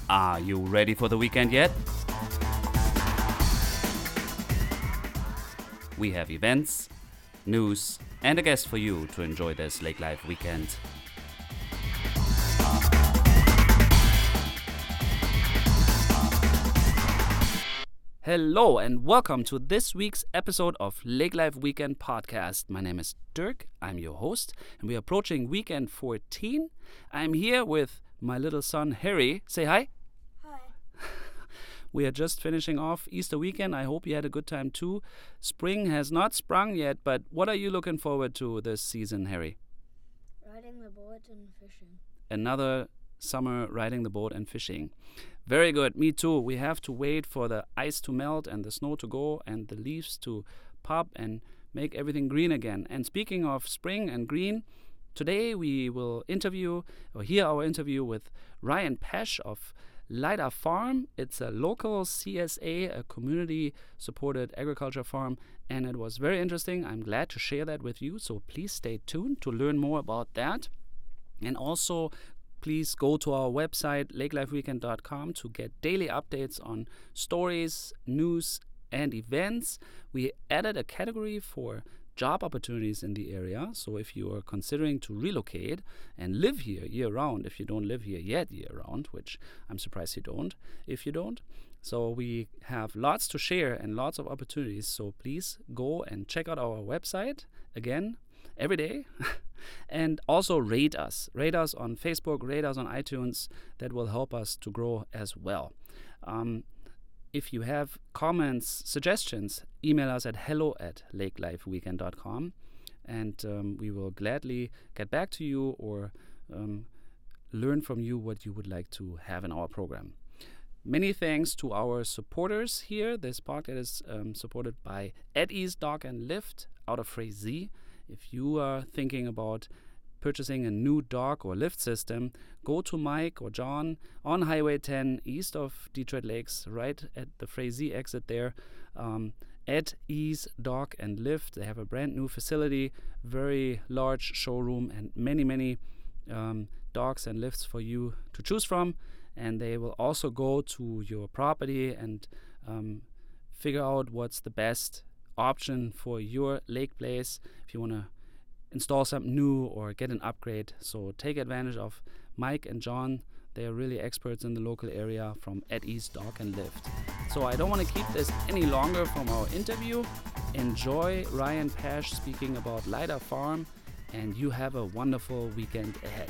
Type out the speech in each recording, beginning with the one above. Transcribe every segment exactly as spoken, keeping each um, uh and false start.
Are you ready for the weekend yet? We have events, news, and a guest for you to enjoy this Lake Life weekend. Hello and welcome to this week's episode of Lake Life Weekend Podcast. My name is Dirk, I'm your host, and we are approaching weekend fourteen. I'm here with my little son Harry. Say hi. Hi. We are just finishing off Easter weekend. I hope you had a good time too. Spring has not sprung yet, but what are you looking forward to this season, Harry? Riding the boat and fishing. Another summer riding the boat and fishing. Very good. Me too. We have to wait for the ice to melt and the snow to go and the leaves to pop and make everything green again. And speaking of spring and green, today we will interview or hear our interview with Ryan Pesch of Lidar Farm. It's a local C S A, a community-supported agriculture farm, and it was very interesting. I'm glad to share that with you, so please stay tuned to learn more about that. And also, please go to our website, lake life weekend dot com, to get daily updates on stories, news, and events. We added a category for job opportunities in the area. So if you are considering to relocate and live here year-round, if you don't live here yet year-round, which I'm surprised you don't, if you don't. So we have lots to share and lots of opportunities. So please go and check out our website again every day. And also rate us. Rate us on Facebook, rate us on iTunes. That will help us to grow as well. Um, if you have comments, suggestions, email us at hello at lake life weekend dot com. And um, we will gladly get back to you or um, learn from you what you would like to have in our program. Many thanks to our supporters here. This podcast is um, supported by At Ease Dog and Lift out of Frazee. If you are thinking about purchasing a new dog or lift system, go to Mike or John on Highway ten east of Detroit Lakes, right at the Frazee exit there. Um, At Ease Dog and Lift. They have a brand new facility, very large showroom, and many, many um, dogs and lifts for you to choose from. And they will also go to your property and um, figure out what's the best option for your lake place if you want to install something new or get an upgrade. So take advantage of Mike and John. They are really experts in the local area from At Ease Dog and Lift. So I don't want to keep this any longer from our interview. Enjoy Ryan Pesch speaking about Lidar Farm, and you have a wonderful weekend ahead.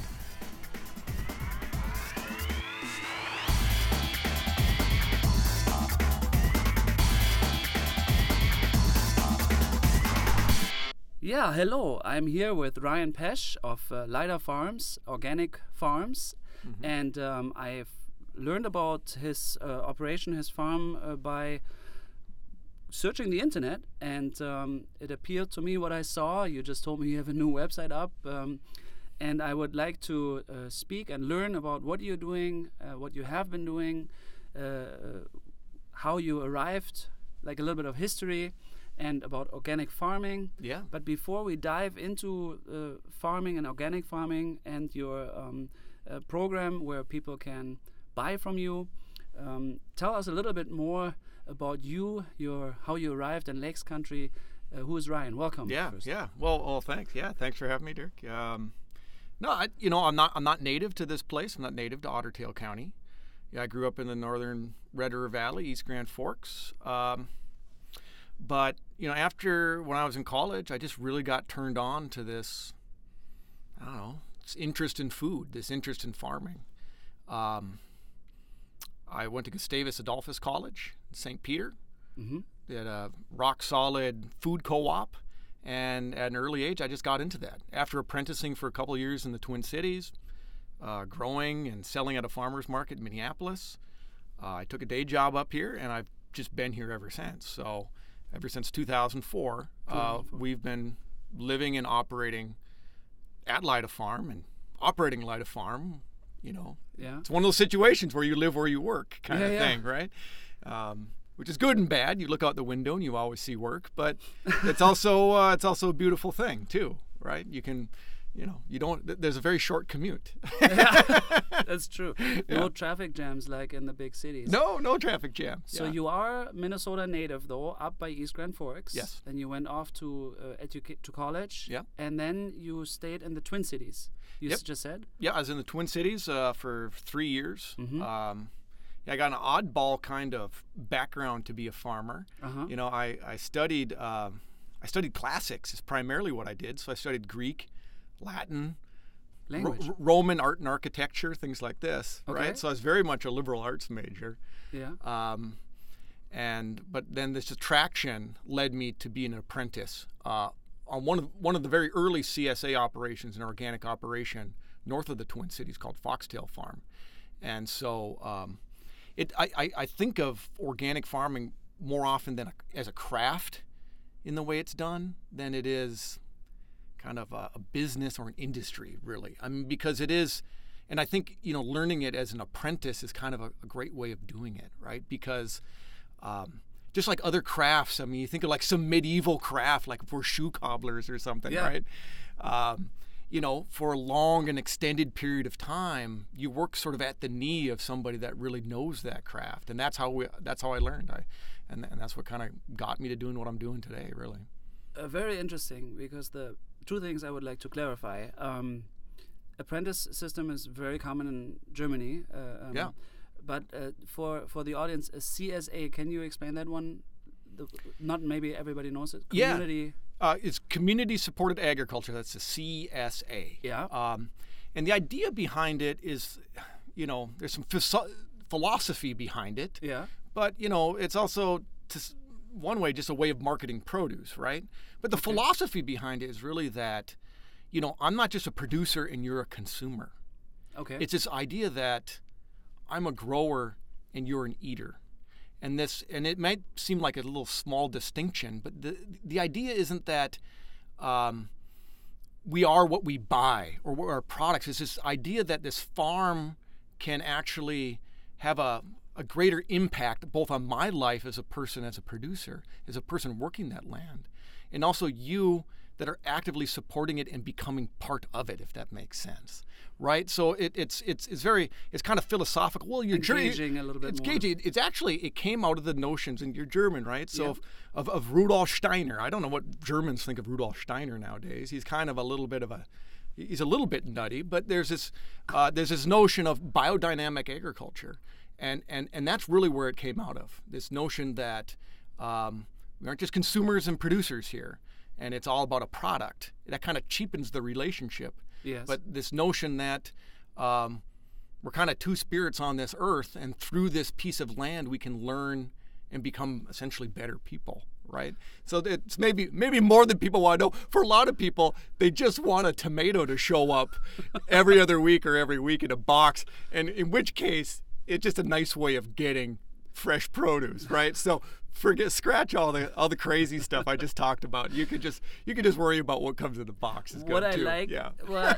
Yeah, hello. I'm here with Ryan Pesch of uh, Lidar Farms, Organic Farms, mm-hmm. and um, I've learned about his uh, operation, his farm, uh, by searching the internet, and um, it appealed to me what I saw. You just told me you have a new website up, um, and I would like to uh, speak and learn about what you're doing, uh, what you have been doing, uh, how you arrived, like a little bit of history, and about organic farming. Yeah. But before we dive into uh, farming and organic farming and your um, uh, program where people can buy from you, um, tell us a little bit more about you, your how you arrived in Lakes Country. Uh, who is Ryan? Welcome. Yeah, first. yeah. Well, well, thanks. Yeah, thanks for having me, Dirk. Um, no, I, you know, I'm not I'm not native to this place. I'm not native to Otter Tail County. Yeah, I grew up in the northern Red River Valley, East Grand Forks. Um, But, you know, after when I was in college, I just really got turned on to this, I don't know, this interest in food, this interest in farming. Um, I went to Gustavus Adolphus College in Saint Peter. Mm-hmm. They had a rock-solid food co-op, and at an early age, I just got into that. After apprenticing for a couple of years in the Twin Cities, uh, growing and selling at a farmer's market in Minneapolis, uh, I took a day job up here, and I've just been here ever since. So ever since two thousand four, uh, we've been living and operating at Lidar Farm and operating Lidar Farm. You know, yeah. It's one of those situations where you live where you work kind yeah, of yeah. thing, right? Um, which is good and bad. You look out the window and you always see work, but it's also uh, it's also a beautiful thing too, right? You can you know, you don't. th- There's a very short commute. That's true. Yeah. No traffic jams like in the big cities. No, no traffic jam. So Yeah. you are Minnesota native though, up by East Grand Forks. Yes. Then you went off to uh, educate to college. Yeah. And then you stayed in the Twin Cities. You Yep. s- just said. Yeah, I was in the Twin Cities uh, for three years. Mhm. Um, yeah, I got an oddball kind of background to be a farmer. Uh huh. You know, I I studied um I studied classics. Is primarily what I did. So I studied Greek, Latin, Ro- Language. R- Roman art and architecture, things like this. Okay. Right. So I was very much a liberal arts major. Yeah. Um, and but then this attraction led me to be an apprentice uh, on one of one of the very early C S A operations, an organic operation north of the Twin Cities called Foxtail Farm. And so um, it I, I, I think of organic farming more often than a, as a craft in the way it's done than it is kind of a, a business or an industry, really. I mean, because it is, and I think, you know, learning it as an apprentice is kind of a, a great way of doing it, right? Because um, just like other crafts, I mean, you think of like some medieval craft, like if we're shoe cobblers or something, Yeah. right? Um, you know, for a long and extended period of time, you work sort of at the knee of somebody that really knows that craft, and that's how we, that's how I learned. I, and, and that's what kind of got me to doing what I'm doing today, really. Uh, very interesting, because the two things I would like to clarify. Um, apprentice system is very common in Germany. Uh, um, Yeah. But uh, for for the audience, a C S A, can you explain that one? The, not maybe everybody knows it. Yeah. Community. Uh, it's Community Supported Agriculture. That's the C S A. Yeah. Um, and the idea behind it is, you know, there's some philosoph- philosophy behind it, Yeah. but, you know, it's also, to s- one way, just a way of marketing produce, right? But the philosophy behind it is really that, you know, I'm not just a producer and you're a consumer. Okay. It's this idea that I'm a grower and you're an eater. And this, and it might seem like a little small distinction, but the the idea isn't that um, we are what we buy or what our products. It's this idea that this farm can actually have a a greater impact both on my life as a person, as a producer, as a person working that land, and also you that are actively supporting it and becoming part of it, if that makes sense, right? So it, it's it's it's very it's kind of philosophical. Well, you're Ger- Engaging a little bit It's more. engaging. It's actually it came out of the notions, and you're German, right? So Yeah. of, of of Rudolf Steiner. I don't know what Germans think of Rudolf Steiner nowadays. He's kind of a little bit of a he's a little bit nutty, but there's this uh, there's this notion of biodynamic agriculture, and and and that's really where it came out of. This notion that um, we aren't just consumers and producers here, and it's all about a product. That kind of cheapens the relationship. Yes. But this notion that um, we're kind of two spirits on this earth, and through this piece of land, we can learn and become essentially better people, right? So it's maybe maybe more than people want to know. For a lot of people, they just want a tomato to show up every other week or every week in a box, and in which case, it's just a nice way of getting fresh produce, right? So forget scratch all the all the crazy stuff I just talked about. You could just you could just worry about what comes in the box. Is what good I too. like. yeah. What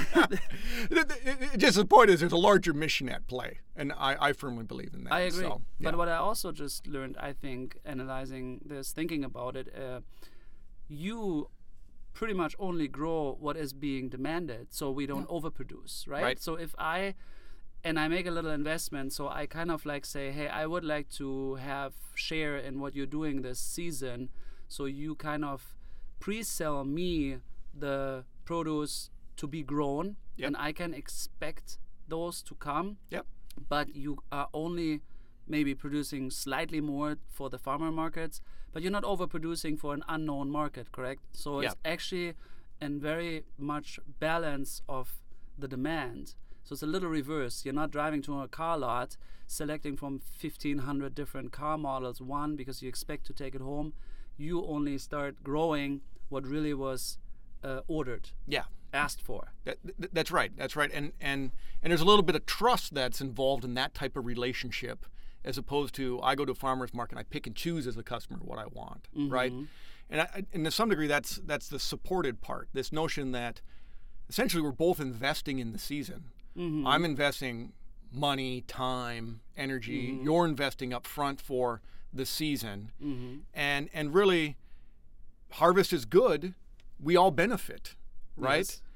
Just the point is, there's a larger mission at play, and I, I firmly believe in that. I agree. So, But yeah. what I also just learned, I think, analyzing this, thinking about it, uh, you pretty much only grow what is being demanded, so we don't overproduce, right? Right. So if I and I make a little investment, so I kind of like say, hey, I would like to have share in what you're doing this season, so you kind of pre-sell me the produce to be grown, Yep. and I can expect those to come. Yep. But you are only maybe producing slightly more for the farmer markets, but you're not overproducing for an unknown market, correct? So it's Yeah. actually in very much balance of the demand. So it's a little reverse. You're not driving to a car lot, selecting from fifteen hundred different car models, one, because you expect to take it home. You only start growing what really was uh, ordered, yeah. asked for. That, th- that's right. That's right. And and and there's a little bit of trust that's involved in that type of relationship, as opposed to I go to a farmer's market and I pick and choose as a customer what I want, right? And I, and to some degree, that's that's the supported part. This notion that essentially we're both investing in the season. I'm investing money, time, energy. You're investing up front for the season, and and really, harvest is good. We all benefit, right? Yes.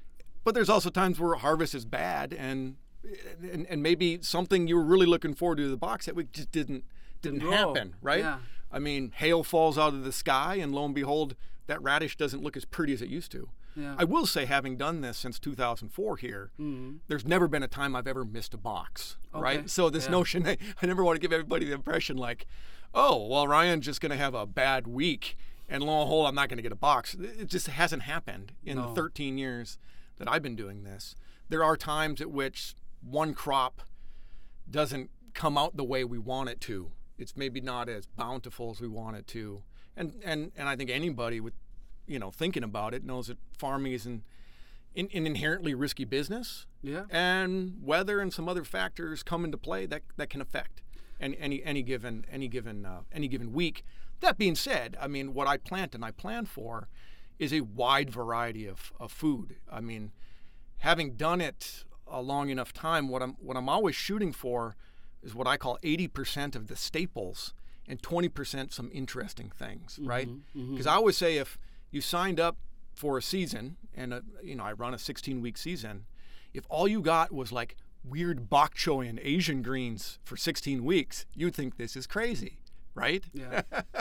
but there's also times where harvest is bad, and and, and maybe something you were really looking forward to the box that week just didn't didn't Didn't grow. happen, right? Yeah. I mean, hail falls out of the sky, and lo and behold, that radish doesn't look as pretty as it used to. Yeah. I will say, having done this since two thousand four here, Mhm. there's never been a time I've ever missed a box, Okay. right? So this Yeah. notion, I, I never want to give everybody the impression like, oh, well, Ryan's just going to have a bad week, and lo and behold, I'm not going to get a box. It just hasn't happened in No. the thirteen years that I've been doing this. There are times at which one crop doesn't come out the way we want it to. It's maybe not as bountiful as we want it to. And and, and I think anybody with, you know, thinking about it knows that farming is an, an, an inherently risky business. Yeah. And weather and some other factors come into play that, that can affect any any, any given any given uh, any given week. That being said, I mean, what I plant and I plan for is a wide variety of, of food. I mean, having done it a long enough time, what I'm what I'm always shooting for is what I call eighty percent of the staples and twenty percent some interesting things, right? Because I always say if you signed up for a season, and a, you know I run a sixteen week season, if all you got was like weird bok choy and Asian greens for sixteen weeks, you'd think this is crazy, right? Yeah.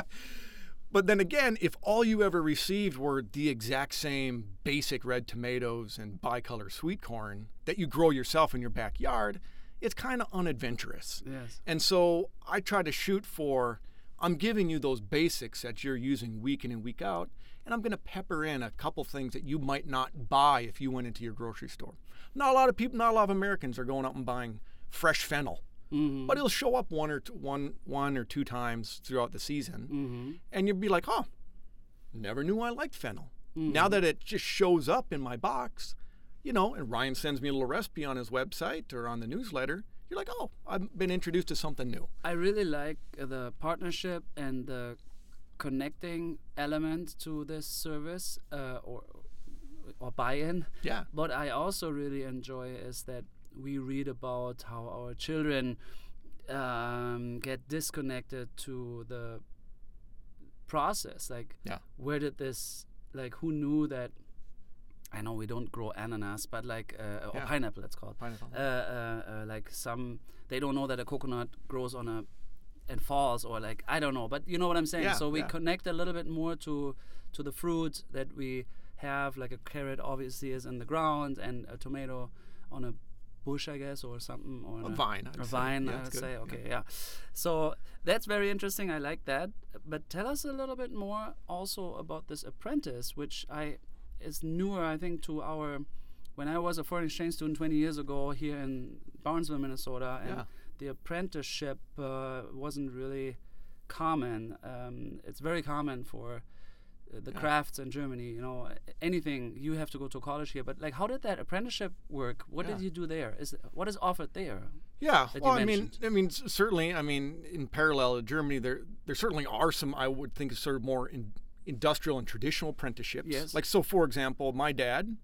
But then again, if all you ever received were the exact same basic red tomatoes and bicolor sweet corn that you grow yourself in your backyard, it's kind of unadventurous. Yes. And so I try to shoot for, I'm giving you those basics that you're using week in and week out, and I'm going to pepper in a couple things that you might not buy if you went into your grocery store. Not a lot of people, not a lot of Americans are going out and buying fresh fennel. Mm-hmm. But it'll show up one or two, one, one or two times throughout the season, Mm-hmm. and you'll be like, "Oh, never knew I liked fennel." Mm-hmm. Now that it just shows up in my box, you know, and Ryan sends me a little recipe on his website or on the newsletter, you're like, "Oh, I've been introduced to something new." I really like the partnership and the connecting element to this service uh, or or buy-in. Yeah. What I also really enjoy is that we read about how our children um, get disconnected to the process. Like, Yeah. where did this, like, who knew that? I know we don't grow ananas, but like, uh, or Yeah. pineapple, it's called. Pineapple. Uh, uh, uh, like some, they don't know that a coconut grows on a, and falls, or like, I don't know, but you know what I'm saying. Yeah, so we yeah. connect a little bit more to, to the fruit that we have. Like a carrot obviously is in the ground, and a tomato on a bush, I guess, or something, or A on vine, I'd a say. vine, Yeah, I that's would good. say. Okay, yeah. So that's very interesting. I like that. But tell us a little bit more also about this apprentice, which I is newer, I think, to our. When I was a foreign exchange student twenty years ago here in Barnesville, Minnesota, and Yeah. the apprenticeship uh, wasn't really common. Um, it's very common for uh, the Yeah. crafts in Germany. You know, anything you have to go to college here. But like, how did that apprenticeship work? What Yeah. did you do there? Is what is offered there? Yeah, that you well, I mean, mentioned. I mean, s- certainly, I mean, in parallel to Germany, there there certainly are some I would think sort of more in, industrial and traditional apprenticeships. Yes. Like, so for example, my dad,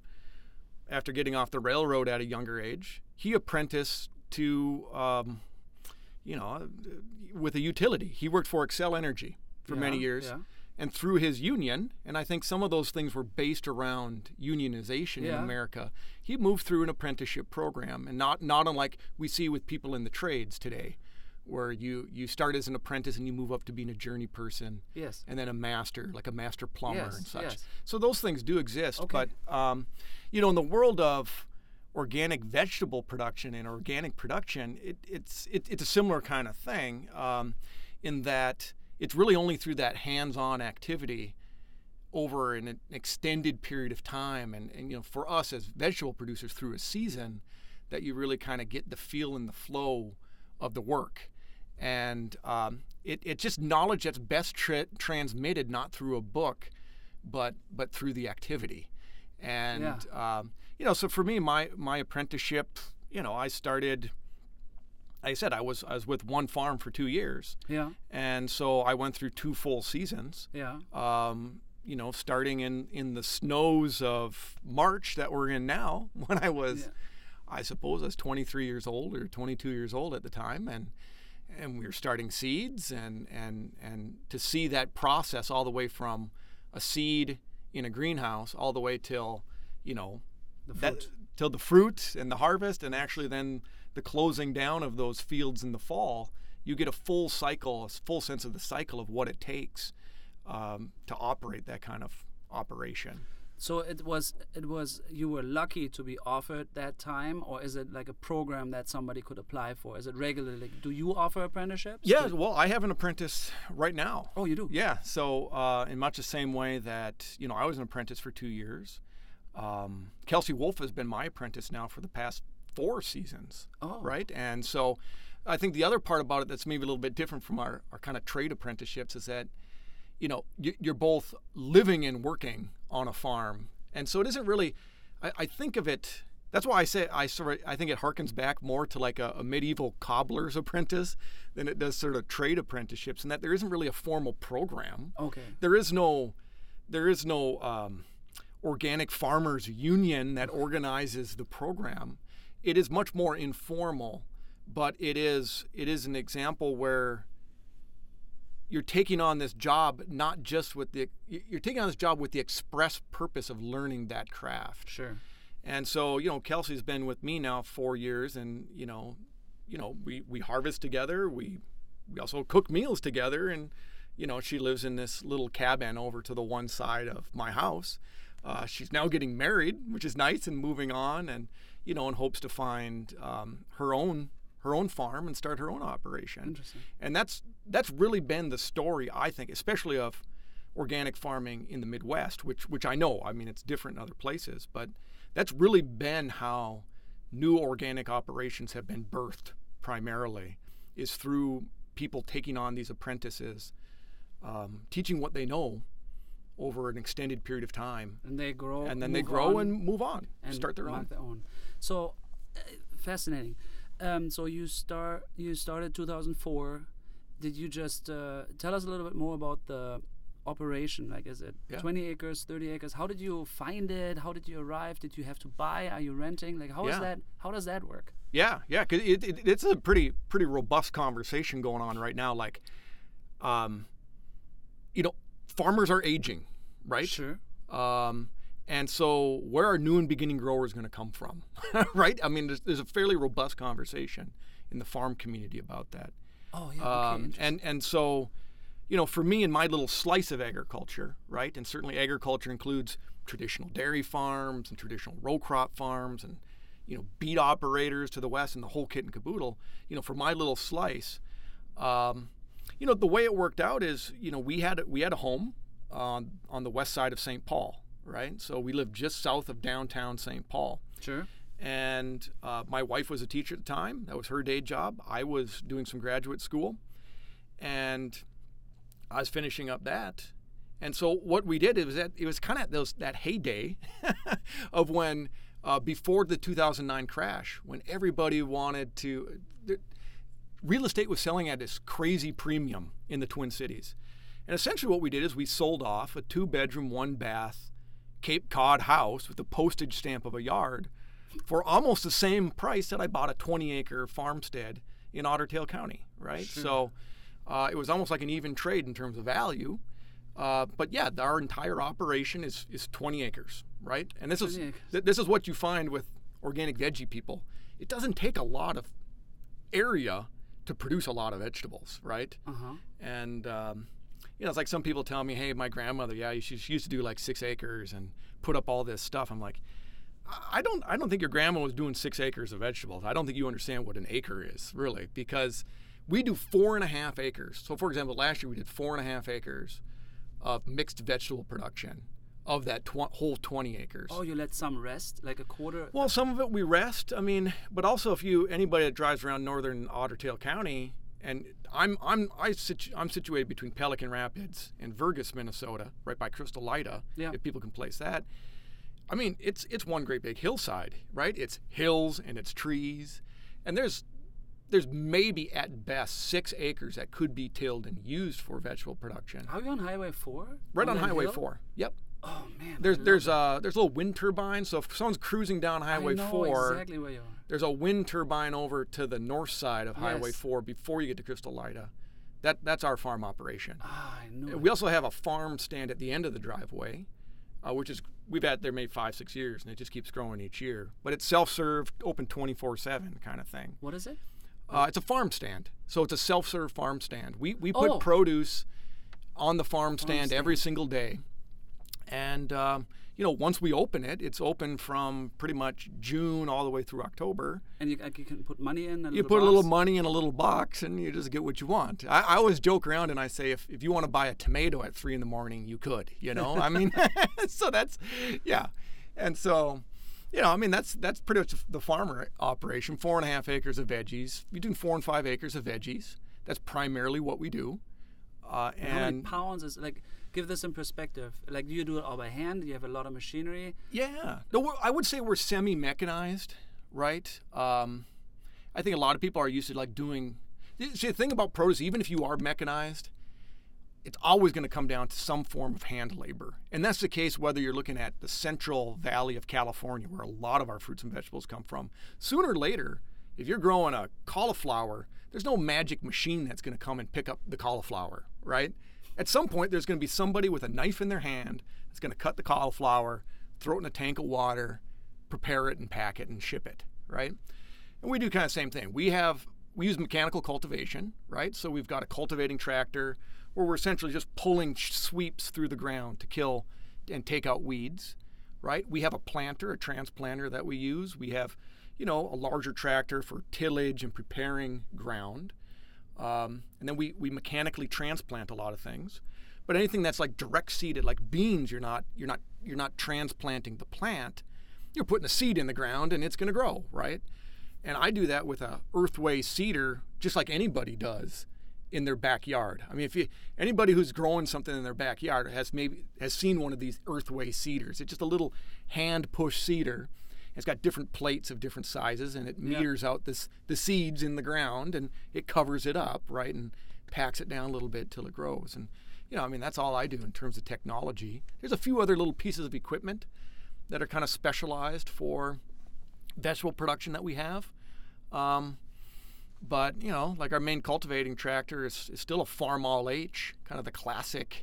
after getting off the railroad at a younger age, he apprenticed to, um, you know, uh, with a utility. He worked for Excel Energy for many Yeah, years. yeah. And through his union, and I think some of those things were based around unionization in Yeah. America, he moved through an apprenticeship program, and not not unlike we see with people in the trades today, where you, you start as an apprentice and you move up to being a journey person, Yes. and then a master, like a master plumber Yes, and such. yes. So those things do exist, Okay. but um, you know, in the world of organic vegetable production and organic production, it, it's it, it's a similar kind of thing, um, in that it's really only through that hands-on activity over an extended period of time, and, and you know, for us as vegetable producers through a season, that you really kind of get the feel and the flow of the work. And um, it, it's just knowledge that's best tra- transmitted not through a book, but but through the activity. And um, you know, so for me, my my apprenticeship, you know, I started. Like I said, I was I was with one farm for two years, Yeah. and so I went through two full seasons. Yeah. Um, you know, starting in in the snows of March that we're in now, when I was, Yeah. I suppose I was twenty-three years old or twenty-two years old at the time, and and we were starting seeds, and and and to see that process all the way from a seed in a greenhouse all the way till, you know, The that, fruit. till the fruit and the harvest, and actually then the closing down of those fields in the fall. You get a full cycle, a full sense of the cycle of what it takes um, to operate that kind of operation. So it was it was you were lucky to be offered that time, or is it like a program that somebody could apply for? Is it regularly? Do you offer apprenticeships? Yeah, Do- well, I have an apprentice right now. Oh, you do? Yeah, so uh, in much the same way that, you know, I was an apprentice for two years. Um, Kelsey Wolf has been my apprentice now for the past four seasons, Oh. right? And so I think the other part about it that's maybe a little bit different from our, our kind of trade apprenticeships is that, you know, you, you're both living and working on a farm. And so it isn't really, I, I think of it, that's why I say I sort of, I think it harkens back more to like a, a medieval cobbler's apprentice than it does sort of trade apprenticeships, and that there isn't really a formal program. Okay. There is no, there is no um, organic farmers union that organizes the program. It is much more informal, but it is it is an example where you're taking on this job not just with the you're taking on this job with the express purpose of learning that craft. Sure. And so, you know, Kelsey's been with me now four years, and you know, you know, we, we harvest together. We we also cook meals together, and you know, she lives in this little cabin over to the one side of my house. Uh, she's now getting married, which is nice, and moving on, and you know, and hopes to find um, her own her own farm and start her own operation. Interesting. And that's that's really been the story, I think, especially of organic farming in the Midwest, which which I know, I mean, it's different in other places, but that's really been how new organic operations have been birthed primarily, is through people taking on these apprentices, um, teaching what they know over an extended period of time. And they grow. And then they move grow on and move on, and start their own. make their own. So uh, fascinating. Um, so you start. You started two thousand four. Did you just uh, tell us a little bit more about the operation? Like, is it Yeah. twenty acres, thirty acres? How did you find it? How did you arrive? Did you have to buy? Are you renting? Like, how is Yeah. that? How does that work? Yeah, yeah, 'cause it, it, it's a pretty pretty robust conversation going on right now. Like, um, you know, farmers are aging, right? Sure. Um, and so where are new and beginning growers going to come from, right? I mean, there's, there's a fairly robust conversation in the farm community about that. Oh yeah. Okay. Um, interesting. and and so, you know, for me in my little slice of agriculture, right, and certainly agriculture includes traditional dairy farms and traditional row crop farms and, you know, beet operators to the west and the whole kit and caboodle. You know, for my little slice, um, you know, the way it worked out is, you know, we had we had a home on on the west side of Saint Paul, right? So we lived just south of downtown Saint Paul. Sure. And uh, my wife was a teacher at the time. That was her day job. I was doing some graduate school, and I was finishing up that. And so what we did is that it was kind of those that heyday of when uh, before the two thousand nine crash, when everybody wanted to. The, real estate was selling at this crazy premium in the Twin Cities, and essentially what we did is we sold off a two-bedroom, one-bath Cape Cod house with the postage stamp of a yard for almost the same price that I bought a twenty-acre farmstead in Otter Tail County, right? Sure. So uh, it was almost like an even trade in terms of value. Uh, but yeah, our entire operation is is twenty acres, right? And this is twenty acres. th- this is what you find with organic veggie people. It doesn't take a lot of area to produce a lot of vegetables, right? Uh huh. And um, you know, it's like some people tell me, "Hey, my grandmother, yeah, she, she used to do like six acres and put up all this stuff." I'm like, I don't, I don't think your grandma was doing six acres of vegetables. I don't think you understand what an acre is, really, because we do four and a half acres. So, for example, last year we did four and a half acres of mixed vegetable production of that tw- whole twenty acres. Oh, you let some rest, like a quarter. Well, some of it we rest. I mean, but also if you anybody that drives around northern Otter Tail County, and I'm I'm I situ- I'm situated between Pelican Rapids and Vergas, Minnesota, right by Crystal Lida. Yeah. If people can place that. I mean, it's it's one great big hillside, right? It's hills and it's trees, and there's there's maybe at best six acres that could be tilled and used for vegetable production. Are you on Highway four? Right on that Highway hill? four. Yep. Oh man. There's I love there's that. uh there's a little wind turbine. So if someone's cruising down Highway I know four, exactly where you are. there's a wind turbine over to the north side of Highway Yes. four before you get to Crystal Lida. That that's our farm operation. Ah, I knew. We it. also have a farm stand at the end of the driveway, uh, which is we've had there maybe five, six years, and it just keeps growing each year. But it's self-serve, open twenty-four seven kind of thing. What is it? Uh, it's a farm stand, so it's a self-serve farm stand. We we put Oh. produce on the farm stand stand. every single day, and um, you know once we open it, it's open from pretty much June all the way through October. And you, like, you can put money in. A You little put a little box? money in a little box, and you just get what you want. I, I always joke around and I say, if, if you want to buy a tomato at three in the morning, you could. You know, I mean, so that's, yeah, and so, you know, I mean, that's that's pretty much the farmer operation. Four and a half acres of veggies. We do four and five acres of veggies. That's primarily what we do. Uh, And how many and pounds is like? Give this in perspective. Like, do you do it all by hand? Do you have a lot of machinery? yeah, no, we're, I would say we're semi-mechanized, right? Um, I think a lot of people are used to like doing. See, the thing about produce, even if you are mechanized, it's always going to come down to some form of hand labor. And that's the case whether you're looking at the Central Valley of California, where a lot of our fruits and vegetables come from. Sooner or later, if you're growing a cauliflower, there's no magic machine that's going to come and pick up the cauliflower, right? At some point, there's going to be somebody with a knife in their hand that's going to cut the cauliflower, throw it in a tank of water, prepare it and pack it and ship it, right? And we do kind of the same thing. We have we use mechanical cultivation, right? So we've got a cultivating tractor where we're essentially just pulling sweeps through the ground to kill and take out weeds, right? We have a planter, a transplanter that we use. We have, you know, a larger tractor for tillage and preparing ground. Um, and then we, we mechanically transplant a lot of things. But anything that's like direct seeded, like beans, you're not you're not you're not transplanting the plant. You're putting a seed in the ground and it's going to grow, right? And I do that with a earthway seeder, just like anybody does in their backyard. I mean, if you anybody who's growing something in their backyard has maybe has seen one of these earthway seeders. It's just a little hand push seeder. It's got different plates of different sizes, and it Yeah. meters out this the seeds in the ground, and it covers it up, right, and packs it down a little bit till it grows. And you know, I mean, that's all I do in terms of technology. There's a few other little pieces of equipment that are kind of specialized for vegetable production that we have. Um, but, you know, like our main cultivating tractor is, is still a Farm All H, kind of the classic,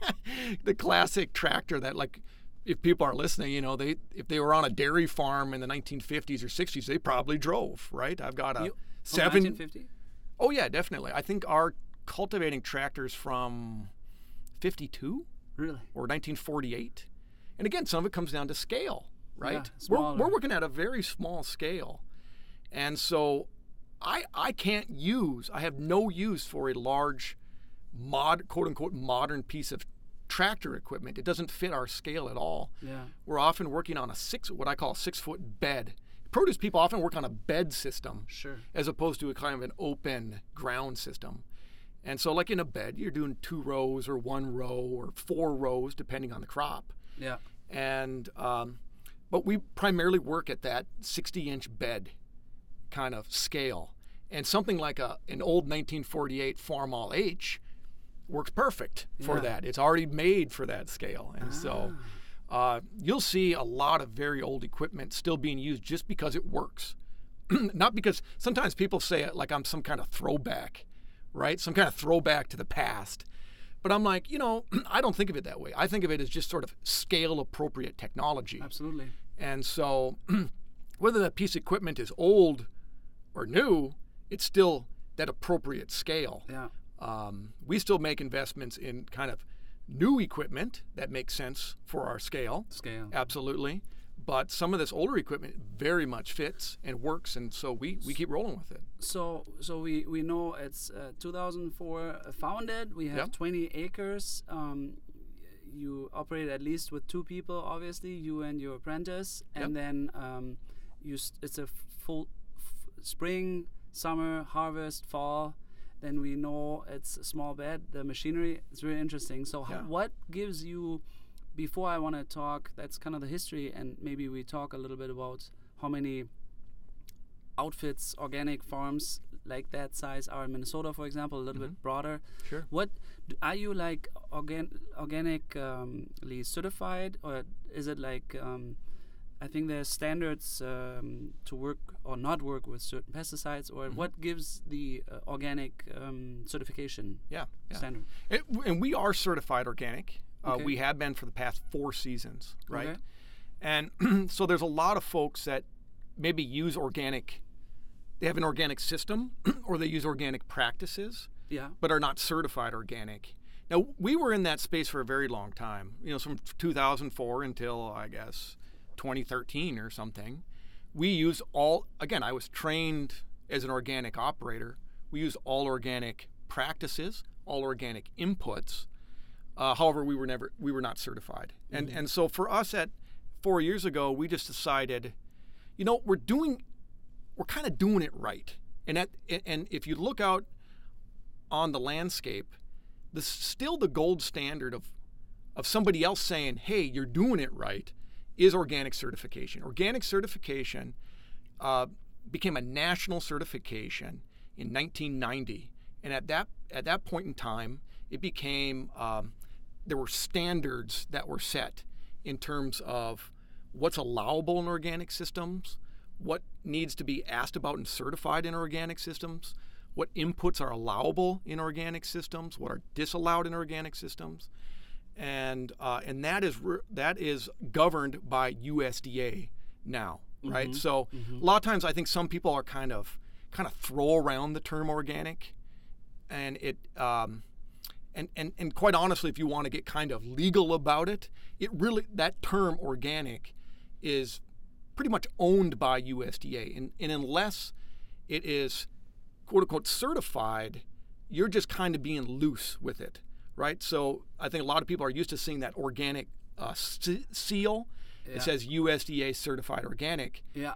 the classic tractor that, like, if people are listening, you know, they if they were on a dairy farm in the nineteen fifties or sixties, they probably drove, right? I've got a You- From seven. nineteen fifty? Oh yeah, definitely. I think our cultivating tractors from fifty-two Really? or nineteen forty-eight. And again, some of it comes down to scale, right? Yeah, we're, smaller. we're working at a very small scale. And so I I can't use, I have no use for a large, mod, quote unquote, modern piece of tractor equipment. It doesn't fit our scale at all. Yeah. We're often working on a six, what I call a six foot bed. Produce people often work on a bed system Sure. as opposed to a kind of an open ground system. And so like in a bed, you're doing two rows or one row or four rows, depending on the crop. Yeah. And, um, but we primarily work at that sixty inch bed kind of scale. And something like a an old nineteen forty-eight Farm All H works perfect for Yeah. that. It's already made for that scale. And so uh, you'll see a lot of very old equipment still being used just because it works. Not because sometimes people say it like I'm some kind of throwback, right? Some kind of throwback to the past. But I'm like, you know, I don't think of it that way. I think of it as just sort of scale appropriate technology. Absolutely. And so whether that piece of equipment is old or new, it's still that appropriate scale. Yeah. Um, we still make investments in kind of new equipment that makes sense for our scale. Scale. Absolutely. But some of this older equipment very much fits and works, and so we, we keep rolling with it. So, so we, we know it's uh, two thousand four founded. We have Yep. twenty acres. Um, you operate at least with two people, obviously, you and your apprentice, and Yep. then um, you st- it's a full f- spring, summer, harvest, fall. Then we know it's a small bed. The machinery is really interesting. So, h- Yeah. what gives you? Before I want to talk, that's kind of the history, and maybe we talk a little bit about how many outfits, organic farms like that size are in Minnesota, for example, a little bit broader. Sure. What do, are you like organ organically certified, or is it like? Um, I think there's standards um, to work or not work with certain pesticides, or what gives the uh, organic um, certification Yeah. yeah. standard? It, and we are certified organic. Uh, Okay. We have been for the past four seasons, right? Okay. And so there's a lot of folks that maybe use organic, they have an organic system or they use organic practices, Yeah. but are not certified organic. Now, we were in that space for a very long time, you know, from two thousand four until, I guess, twenty thirteen or something. We use all, again, I was trained as an organic operator. We use all organic practices, all organic inputs. Uh, however, we were never, we were not certified. And, Mhm. and so for us at four years ago, we just decided, you know, we're doing, we're kind of doing it right. And at, and if you look out on the landscape, the still the gold standard of of somebody else saying, hey, you're doing it right, is organic certification. Organic certification uh, became a national certification in nineteen ninety, and at that at that point in time, it became um, there were standards that were set in terms of what's allowable in organic systems, what needs to be asked about and certified in organic systems, what inputs are allowable in organic systems, what are disallowed in organic systems, and uh, and that is re- that is governed by U S D A now, right? Mhm. So Mhm. a lot of times I think some people are kind of kind of throw around the term organic, and it um, and and and quite honestly, if you want to get kind of legal about it, it really that term organic is pretty much owned by U S D A, and, and unless it is quote unquote certified, you're just kind of being loose with it, right? So I think a lot of people are used to seeing that organic uh, s- seal. Yeah. It says U S D A certified organic. Yeah.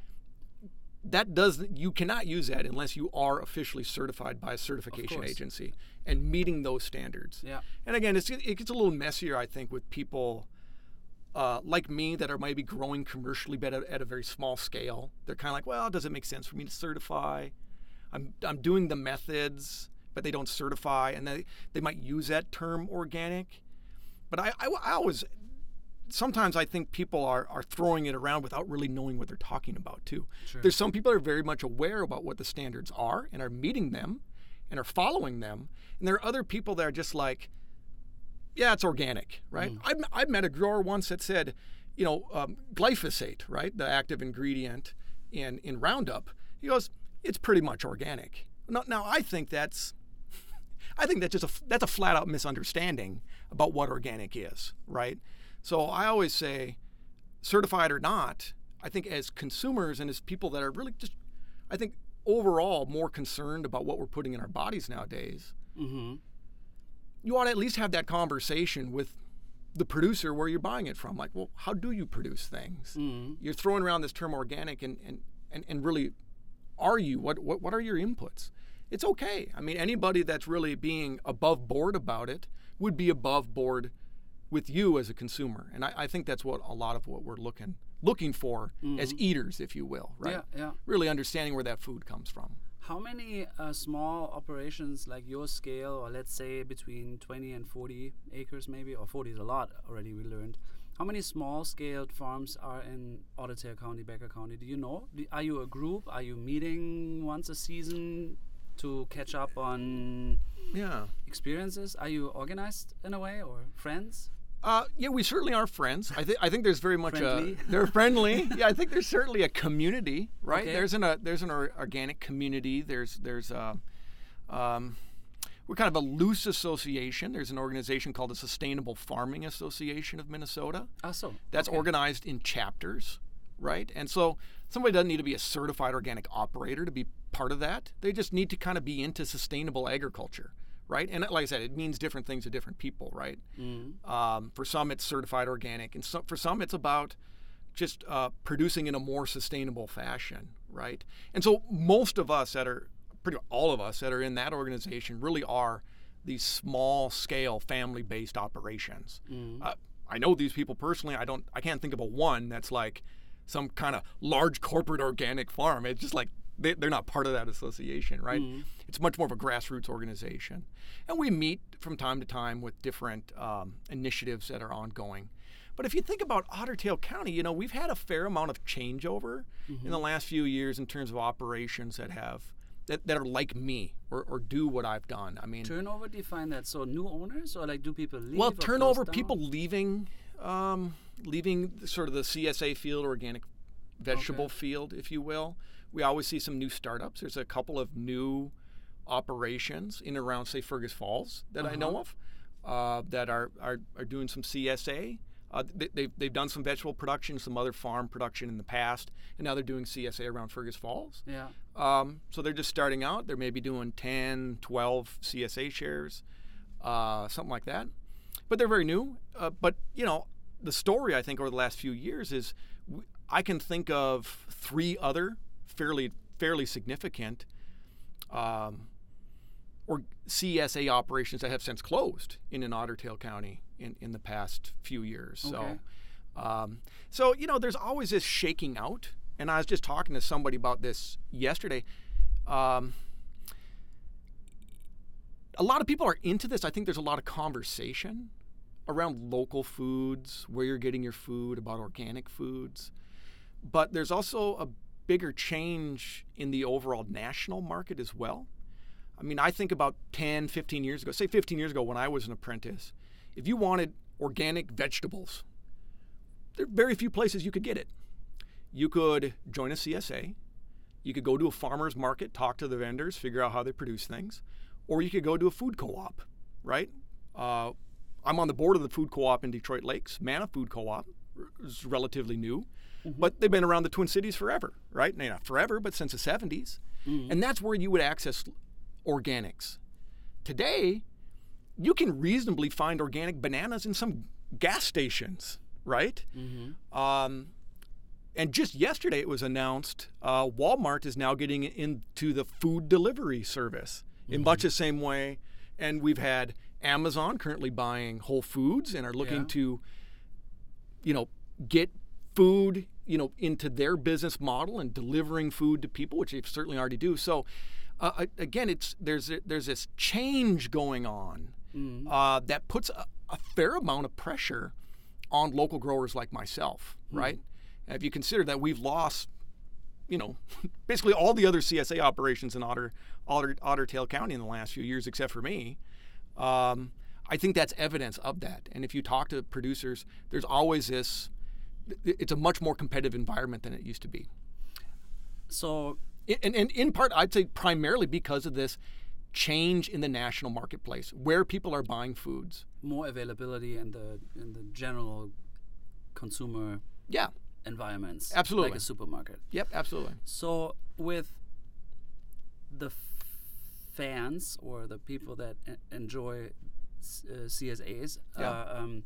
That does you cannot use that unless you are officially certified by a certification course. agency and meeting those standards. Yeah. And again, it's, it gets a little messier, I think, with people uh, like me that are maybe growing commercially, but at, at a very small scale. They're kind of like, well, does it make sense for me to certify? I'm I'm doing the methods, but they don't certify, and they, they might use that term organic. But I, I, I always, sometimes I think people are, are throwing it around without really knowing what they're talking about too. Sure. There's some people that are very much aware about what the standards are and are meeting them and are following them. And there are other people that are just like, yeah, it's organic, right? Mm. I've, I've met a grower once that said, you know, um, glyphosate, right, the active ingredient in, in Roundup, he goes, it's pretty much organic. Now, now I think that's, I think that's just a, that's a flat out misunderstanding about what organic is, right? So I always say, certified or not, I think as consumers and as people that are really just, I think overall more concerned about what we're putting in our bodies nowadays, Mm-hmm. you ought to at least have that conversation with the producer where you're buying it from. Like, well, how do you produce things? Mm-hmm. You're throwing around this term organic, and and, and, and really, are you? What, what what are your inputs? It's okay. I mean, anybody that's really being above board about it would be above board with you as a consumer. And I, I think that's what a lot of what we're looking looking for Mhm. as eaters, if you will, right? Yeah, yeah. Really understanding where that food comes from. How many uh, small operations like your scale, or let's say between twenty and forty acres maybe, or forty is a lot already, we learned. How many small-scaled farms are in Otter Tail County, Becker County? Do you know? Do, are you a group? Are you meeting once a season to catch up on Yeah. experiences? Are you organized in a way, or friends? Uh, yeah, we certainly are friends. I think I think there's very much Friendly? a they're friendly. Yeah, I think there's certainly a community, right? Okay. There's an a, there's an or, organic community. There's there's a um, we're kind of a loose association. There's an organization called the Sustainable Farming Association of Minnesota. Ah, so. That's okay. organized in chapters, right? And so somebody doesn't need to be a certified organic operator to be part of that. They just need to kind of be into sustainable agriculture, right? And like I said, it means different things to different people, right? Mm. Um, for some, it's certified organic, and so, for some, it's about just uh, producing in a more sustainable fashion, right? And so most of us that are, pretty much all of us that are in that organization really are these small-scale, family-based operations. Mm. Uh, I know these people personally. I don't. I can't think of a one that's like some kind of large corporate organic farm. It's just like they, they're not part of that association, right? Mm. It's much more of a grassroots organization. And we meet from time to time with different um, initiatives that are ongoing. But if you think about Otter Tail County, you know, we've had a fair amount of changeover Mm-hmm. in the last few years in terms of operations that have that, that are like me or, or do what I've done. I mean, Turnover, do you find that so new owners, or like do people leave? well, or close turnover, down? people leaving, um, leaving sort of the C S A field, organic vegetable Okay. field, if you will. We always see some new startups. There's a couple of new operations in and around, say, Fergus Falls that I know of uh, that are, are are doing some C S A. Uh, they, they've, they've done some vegetable production, some other farm production in the past, and now they're doing C S A around Fergus Falls. Yeah. Um, so they're just starting out. They're maybe doing ten, twelve C S A shares, uh, something like that. But they're very new. Uh, but, you know, the story, I think, over the last few years is w- I can think of three other fairly fairly significant um, or C S A operations that have since closed in an Otter Tail County in, in the past few years. Okay. So, um, so you know, there's always this shaking out. And I was just talking to somebody about this yesterday. Um, a lot of people are into this. I think there's a lot of conversation around local foods, where you're getting your food, about organic foods. But there's also a bigger change in the overall national market as well. I mean, I think about ten, fifteen years ago, say fifteen years ago when I was an apprentice, if you wanted organic vegetables, there are very few places you could get it. You could join a C S A, you could go to a farmer's market, talk to the vendors, figure out how they produce things, or you could go to a food co-op, right? Uh, I'm on the board of the food co-op in Detroit Lakes. Manna Food Co-op is relatively new, mm-hmm. but they've been around the Twin Cities forever, right? Not forever, but since the seventies. Mm-hmm. And that's where you would access organics. Today, you can reasonably find organic bananas in some gas stations, right? Mm-hmm. Um, and just yesterday it was announced uh, Walmart is now getting into the food delivery service mm-hmm. in much the same way. And we've had Amazon currently buying Whole Foods and are looking Yeah. to, you know, get food, you know, into their business model and delivering food to people, which they certainly already do. So, uh, again, it's there's there's this change going on mm. uh, that puts a, a fair amount of pressure on local growers like myself, mm. right? And if you consider that we've lost, you know, basically all the other C S A operations in Otter Otter Otter Tail County in the last few years, except for me. Um, I think that's evidence of that. And if you talk to producers, there's always this, it's a much more competitive environment than it used to be. So, and, and in part, I'd say primarily because of this change in the national marketplace, where people are buying foods. More availability in the in the general consumer yeah. environments. Absolutely. Like a supermarket. Yep, absolutely. So with the fans or the people that e- enjoy uh, C S As yeah. uh, um,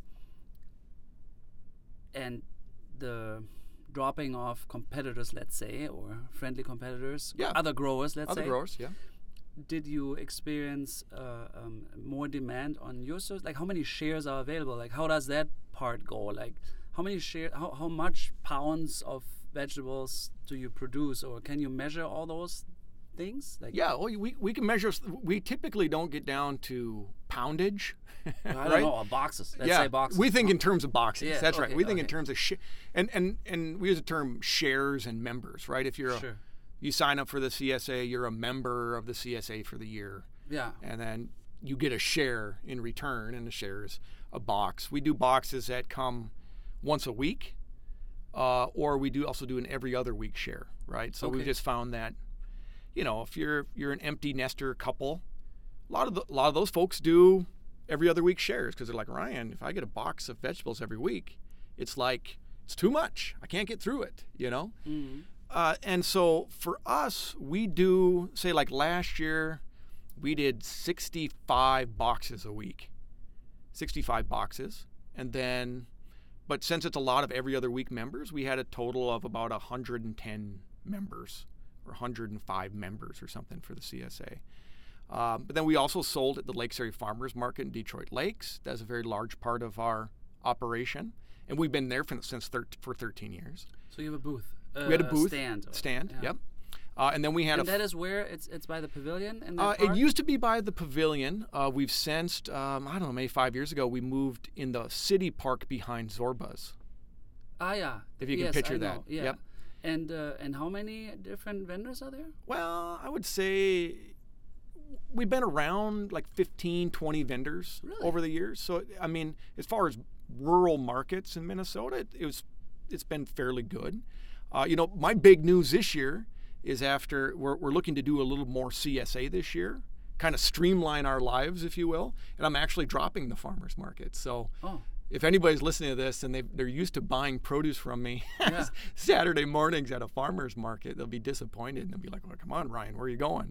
and the dropping off competitors, let's say, or friendly competitors, yeah. other growers, let's other say. Other growers, yeah. Did you experience uh, um, more demand on your service? Like, how many shares are available? Like, how does that part go? Like, how many share? How how much pounds of vegetables do you produce, or can you measure all those things? Like, yeah, well, we we can measure. We typically don't get down to poundage. I don't right? know, or boxes. Let's yeah, say boxes. we think in terms of boxes. Yeah, That's okay, right. We think okay. in terms of sh- and and and we use the term shares and members, right? If you're sure. a, you sign up for the C S A, you're a member of the C S A for the year. Yeah. And then you get a share in return, and the share is a box. We do boxes that come once a week, uh, or we do also do an every other week share, right? So okay. we've just found that, you know, if you're you're an empty nester couple, a lot of the, a lot of those folks do every other week shares because they're like, Ryan, if I get a box of vegetables every week, it's like it's too much. I can't get through it, you know. Mm-hmm. Uh, and so for us, we do, say like last year, we did sixty-five boxes a week, sixty-five boxes. And then, but since it's a lot of every other week members, we had a total of about one hundred ten members or one hundred five members or something for the C S A. Um, but then we also sold at the Lakes Area Farmers Market in Detroit Lakes. That's a very large part of our operation. And we've been there for, since thir- for thirteen years. So you have a booth. Uh, We had a booth. Stand. Stand, yeah. yep. Uh, and then we had and a. that is where it's it's by the pavilion. In that Uh, park? it used to be by the pavilion. Uh, we've since, um, I don't know, maybe five years ago, we moved in the city park behind Zorba's. Ah, yeah. If you can yes, picture I that. know. Yeah. Yep. And uh, and how many different vendors are there? Well, I would say we've been around like fifteen, twenty vendors Really? over the years. So, I mean, as far as rural markets in Minnesota, it, it was, it's been fairly good. Uh, you know, my big news this year is after we're, we're looking to do a little more C S A this year, kind of streamline our lives, if you will. And I'm actually dropping the farmers market. So Oh, if anybody's listening to this and they they're used to buying produce from me Yeah. Saturday mornings at a farmer's market, they'll be disappointed and they'll be like, well, come on, Ryan, where are you going?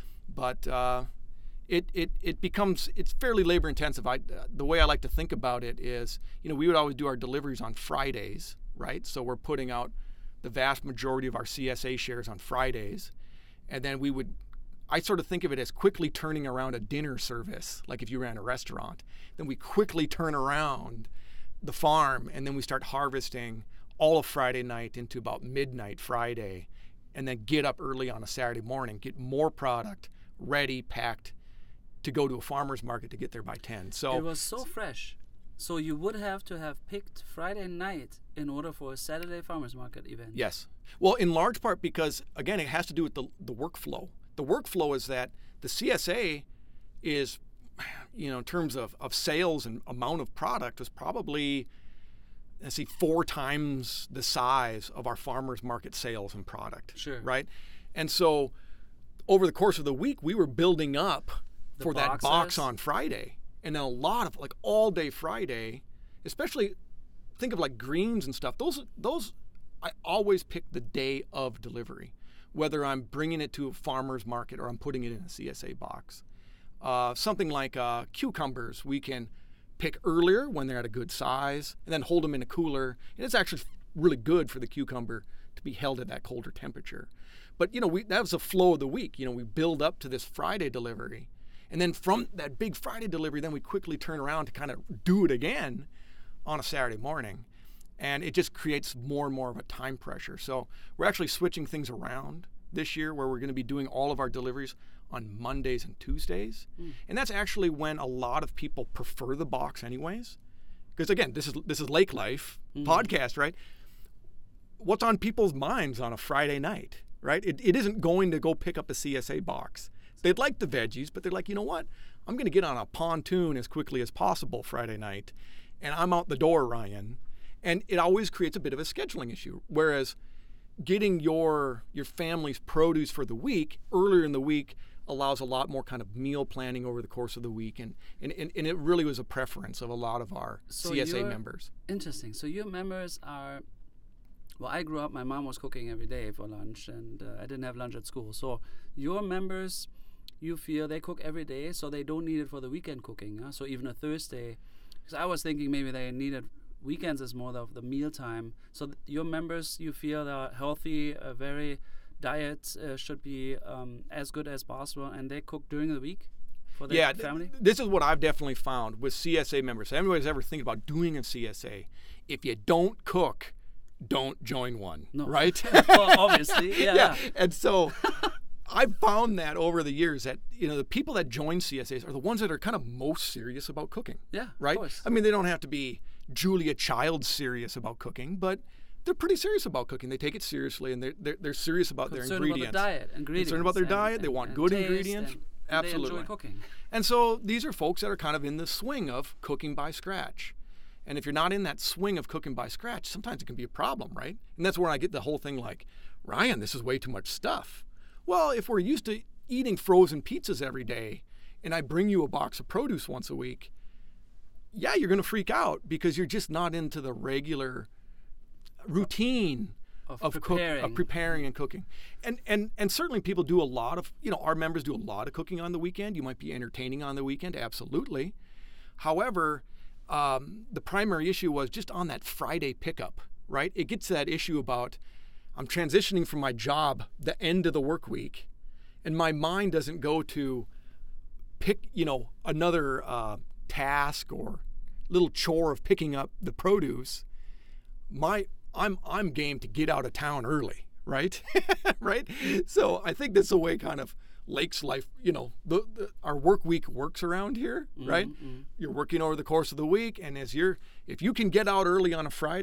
But uh, it, it it becomes, it's fairly labor intensive. I, uh, the way I like to think about it is, you know, we would always do our deliveries on Fridays, right? So we're putting out the vast majority of our C S A shares on Fridays. And then we would, I sort of think of it as quickly turning around a dinner service, like if you ran a restaurant. Then we quickly turn around the farm and then we start harvesting all of Friday night into about midnight Friday, and then get up early on a Saturday morning, get more product ready, packed to go to a farmer's market to get there by ten. So it was so fresh. So you would have to have picked Friday night in order for a Saturday farmers market event. yes. Well, in large part because, again, it has to do with the, the workflow. The workflow is that the C S A is, you know, in terms of, of sales and amount of product, was probably, let's see, four times the size of our farmers market sales and product. Sure. Right? And so over the course of the week, we were building up The for that boxes. box on Friday. And then a lot of, like, all day Friday, especially think of like greens and stuff. Those, those, I always pick the day of delivery, whether I'm bringing it to a farmer's market or I'm putting it in a C S A box. Uh, something like uh, cucumbers, we can pick earlier when they're at a good size and then hold them in a cooler. And it's actually really good for the cucumber to be held at that colder temperature. But, you know, we, that was the flow of the week. You know, we build up to this Friday delivery. And then from that big Friday delivery, then we quickly turn around to kind of do it again on a Saturday morning. And it just creates more and more of a time pressure. So we're actually switching things around this year where we're going to be doing all of our deliveries on Mondays and Tuesdays. Mm. And that's actually when a lot of people prefer the box anyways. Because again, this is this is Lake Life mm. podcast, right? What's on people's minds on a Friday night, right? It, it isn't going to go pick up a C S A box. They'd like the veggies, but they're like, you know what? I'm going to get on a pontoon as quickly as possible Friday night, and I'm out the door, Ryan. And it always creates a bit of a scheduling issue. Whereas getting your your family's produce for the week earlier in the week allows a lot more kind of meal planning over the course of the week. And, and, and, and it really was a preference of a lot of our So C S A you're- members. Interesting. So your members are, well, I grew up, my mom was cooking every day for lunch, and uh, I didn't have lunch at school. So your members, you feel they cook every day, so they don't need it for the weekend cooking. Huh? So even a Thursday, because I was thinking maybe they needed weekends is more of the meal time. So th- your members, you feel are healthy, uh, very diet uh, should be um, as good as possible, and they cook during the week for their Yeah, th- family. this is what I've definitely found with C S A members. If anybody's ever thinking about doing a C S A, if you don't cook, don't join one, No. right? Well, obviously, yeah. yeah. And so I've found that over the years that, you know, the people that join C S As are the ones that are kind of most serious about cooking. Yeah, Right? of course. I mean, they don't have to be Julia Child serious about cooking, but they're pretty serious about cooking. They take it seriously, and they're they're, they're serious about Concerned their ingredients. about the diet, ingredients. Concerned about their and- diet. They and- want and good taste, ingredients. and- and Absolutely. They enjoy cooking. And so these are folks that are kind of in the swing of cooking by scratch. And if you're not in that swing of cooking by scratch, sometimes it can be a problem, right? And that's where I get the whole thing like, Ryan, this is way too much stuff. Well, if we're used to eating frozen pizzas every day and I bring you a box of produce once a week, yeah, you're going to freak out because you're just not into the regular routine Of of, cook, preparing. of preparing and cooking. And, and and certainly people do a lot of, you know, our members do a lot of cooking on the weekend. You might be entertaining on the weekend, absolutely. However, um, the primary issue was just on that Friday pickup, right? It gets to that issue about I'm transitioning from my job, the end of the work week, and my mind doesn't go to pick, you know, another uh, task or little chore of picking up the produce. My I'm I'm game to get out of town early, right? right? So I think that's the way kind of Lake's life, you know, the, the, our work week works around here, right? Mm-hmm. You're working over the course of the week, and as you're, if you can get out early on a Friday,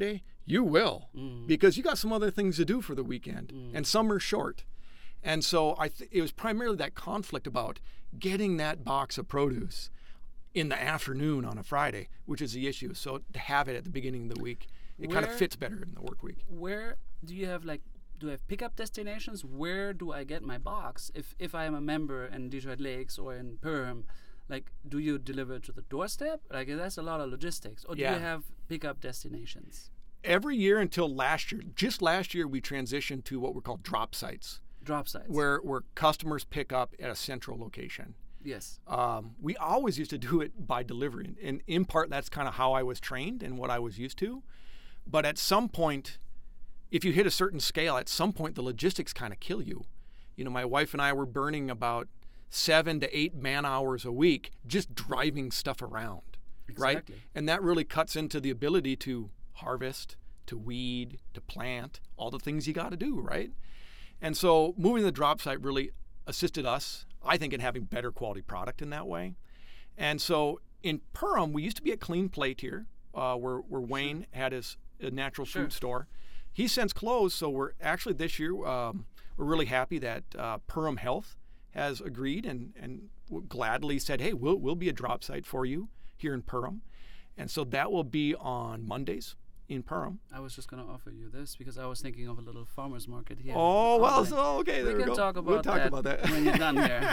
you will, Mm. because you got some other things to do for the weekend, Mm. and some are short. And so I th- it was primarily that conflict about getting that box of produce in the afternoon on a Friday, which is the issue. So to have it at the beginning of the week, it kind of Where- fits better in the work week. Where do you have like? Do I have pickup destinations? Where do I get my box? If if I am a member in Detroit Lakes or in Perham, like, do you deliver it to the doorstep? Like, that's a lot of logistics. Or do Yeah. you have pickup destinations? Every year until last year, just last year, we transitioned to what were called drop sites, Drop sites. where where customers pick up at a central location. Yes. Um, we always used to do it by delivery, and in part that's kind of how I was trained and what I was used to. But at some point, if you hit a certain scale, at some point the logistics kind of kill you. You know, my wife and I were burning about seven to eight man hours a week just driving stuff around, right? Exactly. And that really cuts into the ability to harvest, to weed, to plant, all the things you got to do, right? And so moving to the drop site really assisted us, I think, in having better quality product in that way. And so in Perham, we used to be at Clean Plate here, uh, where, where Wayne had his uh, natural Sure. food store. He's since closed, so we're actually this year, um, we're really happy that uh, Perham Health has agreed and, and gladly said, hey, we'll, we'll be a drop site for you here in Perham. And so that will be on Mondays in Perham. I was just going to offer you this because I was thinking of a little farmer's market here. Oh, well, Okay. so okay, there we we can go. talk about we'll talk that about that when you're done here.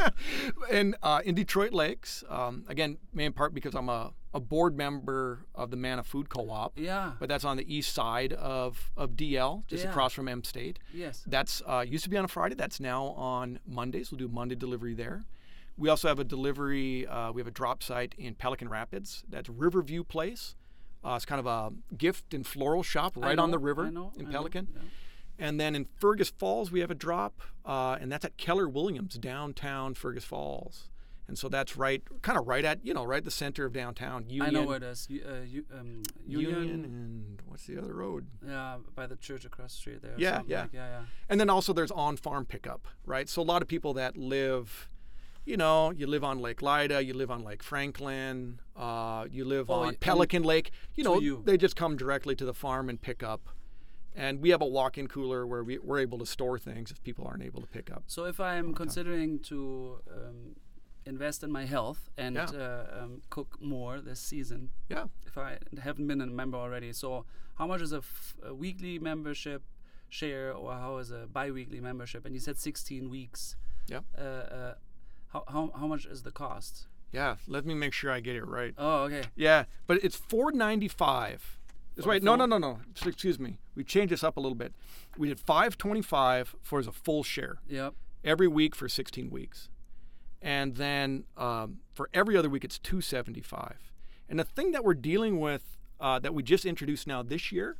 and uh, in Detroit Lakes, um, again, main part because I'm a, a board member of the Manna Food Co-op, Yeah. but that's on the east side of, of D L, just Yeah. across from M State. Yes. That's uh, used to be on a Friday. That's now on Mondays. We'll do Monday delivery there. We also have a delivery. Uh, we have a drop site in Pelican Rapids. That's Riverview Place. Uh, it's kind of a gift and floral shop I right on know, the river I know, in I know, Pelican. yeah. And then in Fergus Falls, we have a drop, uh, and that's at Keller Williams, downtown Fergus Falls. And so that's right, kind of right at, you know, right at the center of downtown. Union, I know where it is. You, uh, you, um, Union. Union, and what's the other road? Yeah, by the church across the street there. or Yeah, something yeah. Like, yeah, yeah. And then also there's on-farm pickup, right? So a lot of people that live, you know, you live on Lake Lida, you live on Lake Franklin, uh, you live Oh, on y- Pelican Lake. You to know, you. they just come directly to the farm and pick up. And we have a walk-in cooler where we, we're able to store things if people aren't able to pick up. So if I'm considering to um, invest in my health and Yeah. uh, um, cook more this season, Yeah. if I haven't been a member already, so how much is a, f- a weekly membership share, or how is a bi-weekly membership? And you said sixteen weeks. Yeah. Uh, uh, how, how how much is the cost? Yeah, let me make sure I get it right. Oh, okay. Yeah, but it's four ninety-five. That's For the right. No, no, full- no, no. S- Excuse me. We changed this up a little bit. We did five twenty-five for as a full share Yep. every week for sixteen weeks, and then um, for every other week it's two seventy-five. And the thing that we're dealing with uh, that we just introduced now this year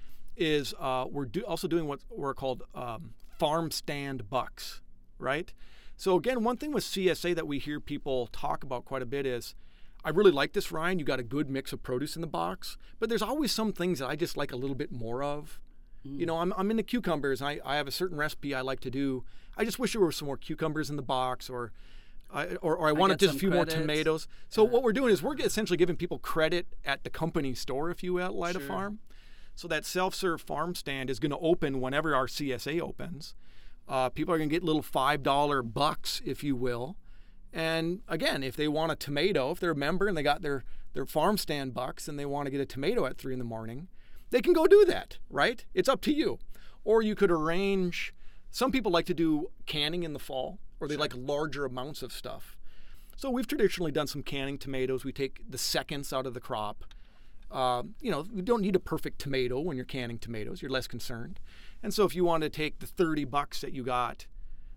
is uh, we're do- also doing what were called um, farm stand bucks, right? So again, one thing with C S A that we hear people talk about quite a bit is, I really like this, Ryan. You got a good mix of produce in the box, but there's always some things that I just like a little bit more of. You know, I'm, I'm into cucumbers. And I, I have a certain recipe I like to do. I just wish there were some more cucumbers in the box, or I, or, or I wanted get just some a few more credit. tomatoes. So what we're doing is we're essentially giving people credit at the company store, if you will, at Lida Sure. Farm. So that self-serve farm stand is going to open whenever our C S A opens. Uh, people are going to get little five dollar bucks, if you will. And again, if they want a tomato, if they're a member and they got their, their farm stand bucks and they want to get a tomato at three in the morning, they can go do that, right? It's up to you. Or you could arrange, some people like to do canning in the fall, or they like larger amounts of stuff. So we've traditionally done some canning tomatoes. We take the seconds out of the crop. Uh, you know, you don't need a perfect tomato when you're canning tomatoes. You're less concerned. And so if you want to take the thirty bucks that you got,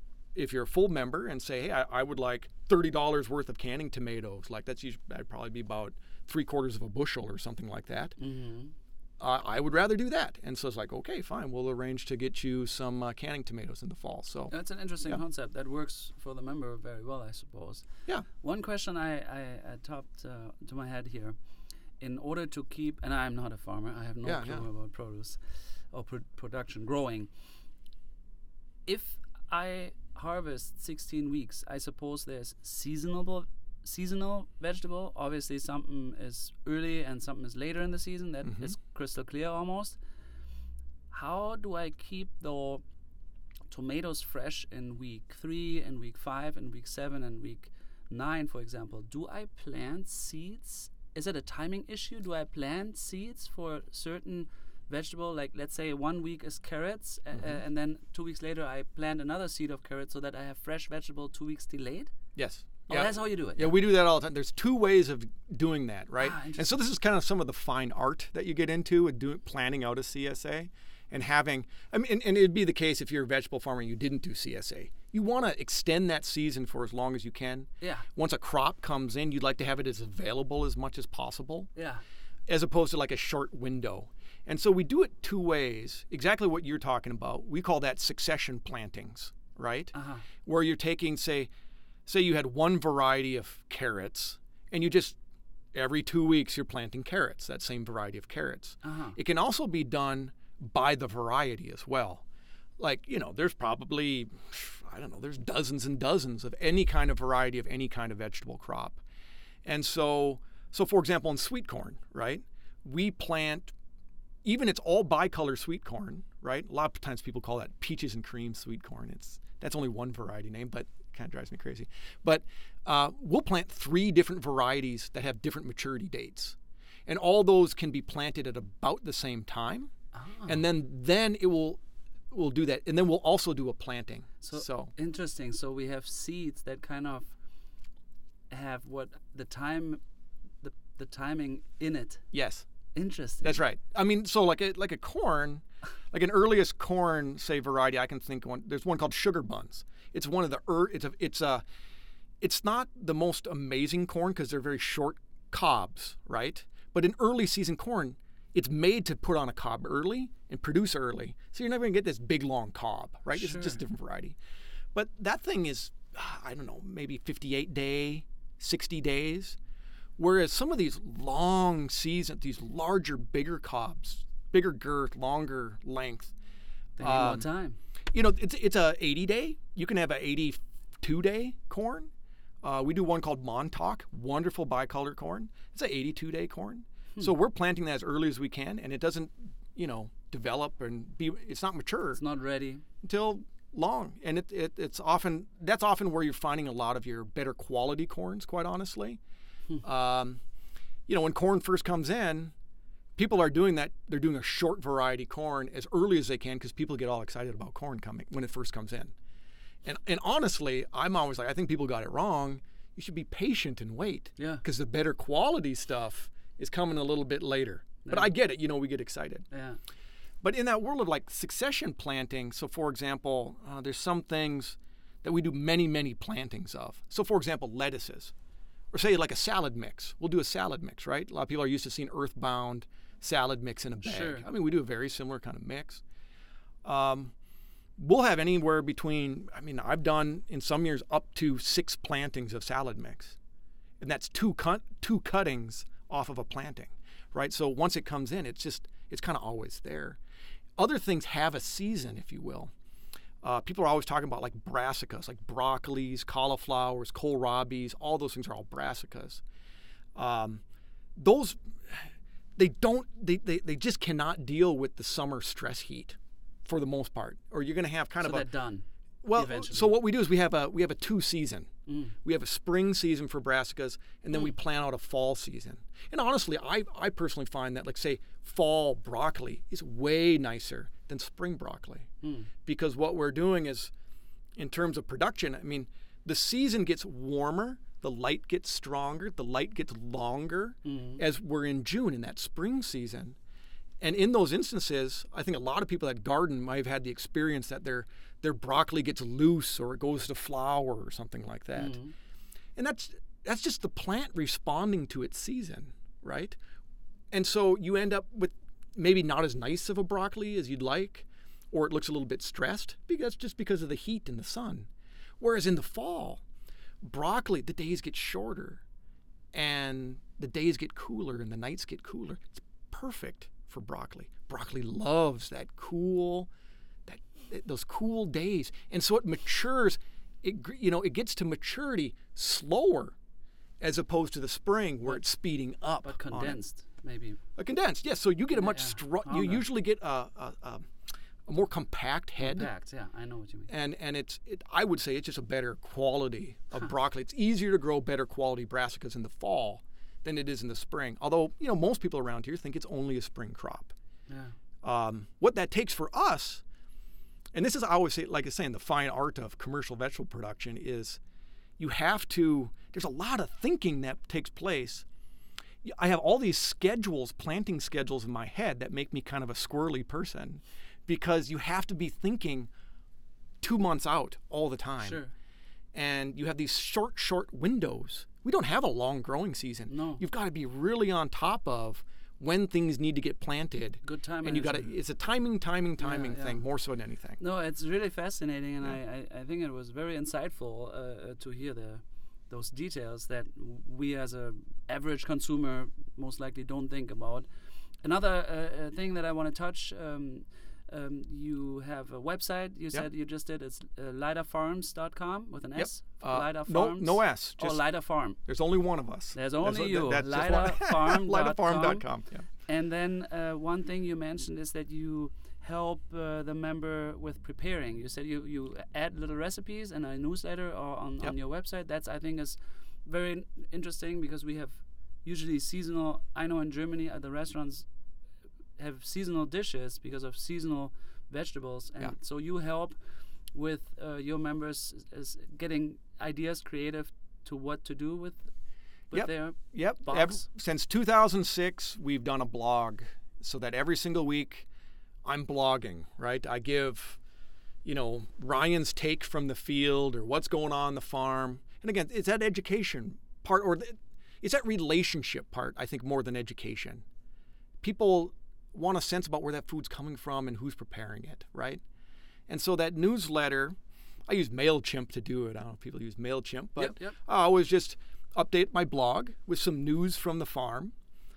if you're a full member, and say, hey, I, I would like thirty dollars worth of canning tomatoes, like that's usually, that'd probably be about three quarters of a bushel or something like that. Mm-hmm. Uh, I would rather do that. And so it's like, okay, fine, we'll arrange to get you some uh, canning tomatoes in the fall. So That's an interesting Yeah. concept that works for the member very well, I suppose. yeah, One question I, I, I topped uh, to my head here. In order to keep, and I'm not a farmer, I have no Yeah, clue yeah. about produce or pro- production, growing. If I harvest sixteen weeks, I suppose there's seasonable seasonal vegetable. Obviously, something is early and something is later in the season. That Mhm. is crystal clear almost. How do I keep the tomatoes fresh in week three, and week five, and week seven, and week nine, for example? Do I plant seeds? Is it a timing issue? Do I plant seeds for certain vegetable? Like, let's say one week is carrots, a- Mhm. a- and then two weeks later I plant another seed of carrots so that I have fresh vegetable two weeks delayed? Yes. Oh, that's how you do it. Yeah, we do that all the time. There's two ways of doing that, right? Ah, and so this is kind of some of the fine art that you get into with doing planning out a C S A and having. I mean, and, and it'd be the case if you're a vegetable farmer and you didn't do C S A. You want to extend that season for as long as you can. Yeah. Once a crop comes in, you'd like to have it as available as much as possible, Yeah. as opposed to like a short window. And so we do it two ways. Exactly what you're talking about. We call that succession plantings, right? Uh-huh. Where you're taking, say, say you had one variety of carrots, and you just every two weeks you're planting carrots, that same variety of carrots. Uh-huh. It can also be done by the variety as well. Like, you know, there's probably, I don't know, there's dozens and dozens of any kind of variety of any kind of vegetable crop. And so, so for example, in sweet corn, right, we plant, even it's all bicolor sweet corn, right? A lot of times people call that peaches and cream sweet corn. It's that's only one variety name, but kind of drives me crazy. But uh, we'll plant three different varieties that have different maturity dates, and all those can be planted at about the same time. Ah. And then then it will will do that, and then we'll also do a planting. So, So interesting. So we have seeds that kind of have what the time, the the timing in it. yes, Interesting. that's right. I mean, so like a like a corn, like an earliest corn, say variety, I can think one. There's one called sugar buns. It's one of the er, it's a it's a it's not the most amazing corn because they're very short cobs, right? But in early season corn, it's made to put on a cob early and produce early. So you're never gonna get this big long cob, right? It's Sure. just a different variety. But that thing is, I don't know, maybe fifty-eight day, sixty days. Whereas some of these long season, these larger, bigger cobs, bigger girth, longer length, They need more um, time. you know, it's it's a eighty day. You can have a eighty-two day corn. Uh, we do one called Montauk, wonderful bicolor corn. It's a eighty-two day corn. Hmm. So we're planting that as early as we can, and it doesn't, you know, develop and be. It's not mature It's not ready. until long, and it, it it's often that's often where you're finding a lot of your better quality corns. Quite honestly, um, you know, when corn first comes in, people are doing that. They're doing a short variety corn as early as they can because people get all excited about corn coming when it first comes in. And and honestly, I'm always like, I think people got it wrong. You should be patient and wait. Yeah. Because the better quality stuff is coming a little bit later. But Yeah. I get it. You know, we get excited. Yeah. But in that world of like succession planting, so for example, uh, there's some things that we do many, many plantings of. So for example, lettuces, or say like a salad mix. We'll do a salad mix, right? A lot of people are used to seeing earthbound salad mix in a bag. Sure. I mean, we do a very similar kind of mix. Um, we'll have anywhere between, I mean, I've done in some years up to six plantings of salad mix. And that's two cut, two cuttings off of a planting, right? So once it comes in, it's just, it's kind of always there. Other things have a season, if you will. Uh, people are always talking about like brassicas, like broccolis, cauliflowers, kohlrabis, all those things are all brassicas. Um, those, they don't, they, they, they just cannot deal with the summer stress heat for the most part. Or you're going to have kind So of a, they're done. well, eventually. so what we do is we have a, we have a two season. Mm. We have a spring season for brassicas, and then we plan out a fall season. And honestly, I, I personally find that, like, say, fall broccoli is way nicer than spring broccoli. Mm. Because what we're doing is, in terms of production, I mean, the season gets warmer, the light gets stronger, the light gets longer Mhm. as we're in June in that spring season. And in those instances, I think a lot of people that garden might have had the experience that their their broccoli gets loose or it goes to flower or something like that. Mhm. And that's that's just the plant responding to its season, right? And so you end up with maybe not as nice of a broccoli as you'd like, or it looks a little bit stressed because just because of the heat and the sun. Whereas in the fall, broccoli, the days get shorter and the days get cooler and the nights get cooler. It's perfect for broccoli. Broccoli loves that cool, that those cool days, and so it matures. It gr- you know it gets to maturity slower as opposed to the spring where But- it's speeding up. But on it. condensed, maybe. A condensed, yes. So you get a Yeah, much yeah. strong. Oh, You okay. usually get a, a, a, a more compact head, Packed, yeah, I know what you mean. and and it's it, I would say it's just a better quality of Huh. broccoli. It's easier to grow better quality brassicas in the fall than it is in the spring. Although you know most people around here think it's only a spring crop. Yeah. Um, what that takes for us, and this is I always say, like I say, in the fine art of commercial vegetable production is, you have to. There's a lot of thinking that takes place. I have all these schedules, planting schedules in my head that make me kind of a squirrely person, because you have to be thinking two months out all the time. Sure. And you have these short, short windows. We don't have a long growing season. No. You've got to be really on top of when things need to get planted. Good time And you got to, management. it's a timing, timing, timing yeah. thing more so than anything. No, it's really fascinating, and I, I, I think it was very insightful uh, uh, to hear the those details that w- we as a average consumer most likely don't think about. Another uh, uh, thing that I want to touch, um, um, you have a website you said you just did. It's uh, lida farms dot com with an Yep. S. Uh, Lida no, Farms. no S. Oh, Just, Lida Farm. there's only one of us. There's That's only what- you. That's just Lida one- Farm Lida dot Farm dot com. com. Yeah. And then uh, one thing you mentioned is that you help uh, the member with preparing. You said you, you add little recipes in a newsletter or on, Yep. on your website. That's, I think, is very n- interesting because we have usually seasonal. I know in Germany uh, the restaurants have seasonal dishes because of seasonal vegetables, and Yeah. so you help with uh, your members is getting ideas, creative to what to do with with Yep. their Yep. box. Ev- since two thousand six, we've done a blog so that every single week I'm blogging, right? I give, you know, Ryan's take from the field or what's going on the farm. And again, it's that education part, or th- it's that relationship part, I think, more than education. People want a sense about where that food's coming from and who's preparing it, right? And so that newsletter, I use MailChimp to do it. I don't know if people use MailChimp, but Yep, yep. I always just update my blog with some news from the farm.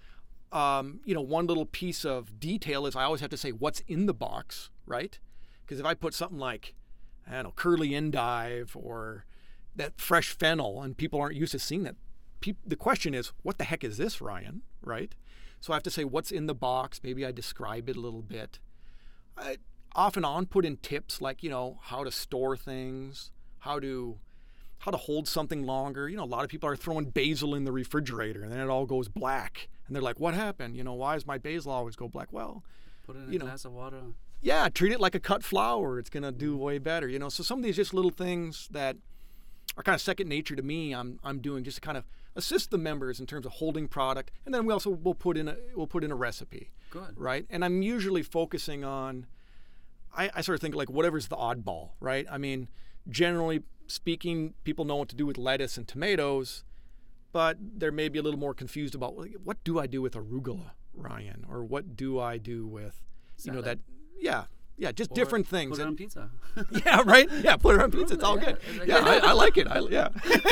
Um, you know, one little piece of detail is I always have to say what's in the box, right? Because if I put something like, I don't know, curly endive or that fresh fennel, and people aren't used to seeing that, peop- the question is, what the heck is this, Ryan? Right? So I have to say what's in the box. Maybe I describe it a little bit. I off and on put in tips like, you know, how to store things, how to how to hold something longer. You know, a lot of people are throwing basil in the refrigerator and then it all goes black. And they're like, what happened? You know, why does my basil always go black? Well, Put it in a you know, glass of water. yeah, treat it like a cut flower. It's going to do way better, you know. So some of these just little things that are kind of second nature to me, I'm I'm doing just to kind of assist the members in terms of holding product. And then we also will put in a we'll put in a recipe, Good. right? And I'm usually focusing on I, I sort of think like whatever's the oddball, right? I mean, generally speaking, people know what to do with lettuce and tomatoes, but they're maybe a little more confused about like, what do I do with arugula, Ryan, or what do I do with, you know, that, Salad. yeah, yeah, just Or different things. Put it And- on pizza. yeah, right. Yeah, put it on pizza. It's all Yeah, good. it's like- Yeah, I, I like it. I, yeah.